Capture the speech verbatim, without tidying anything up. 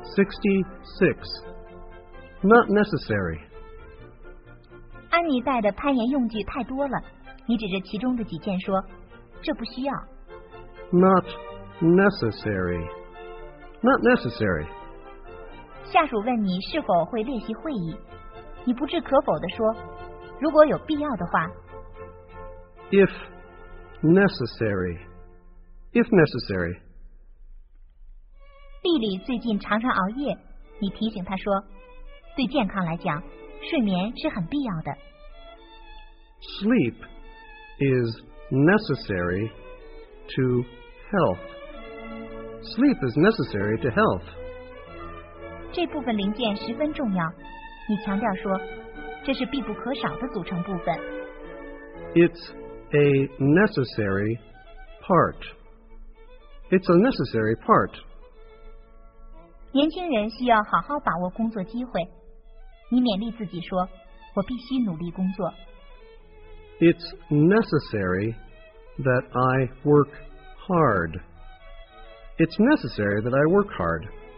Sixty-six. Not necessary. 安妮带的攀岩用具太多了，你指着其中的几件说，这不需要。 Not necessary. Not necessary. 下属问你是否会列席会议，你不置可否地说，如果有必要的话。 If necessary. If necessary. 丽丽最近常常熬夜，你提醒她说，对健康来讲，睡眠是很必要的。 Sleep is necessary to health. Sleep is necessary to health. 这部分零件十分重要，你强调说，这是必不可少的组成部分。 It's a necessary part. It's a necessary part. 年轻人需要好好把握工作机会，你勉励自己说，我必须努力工作。 It's necessary that I work hard. It's necessary that I work hard.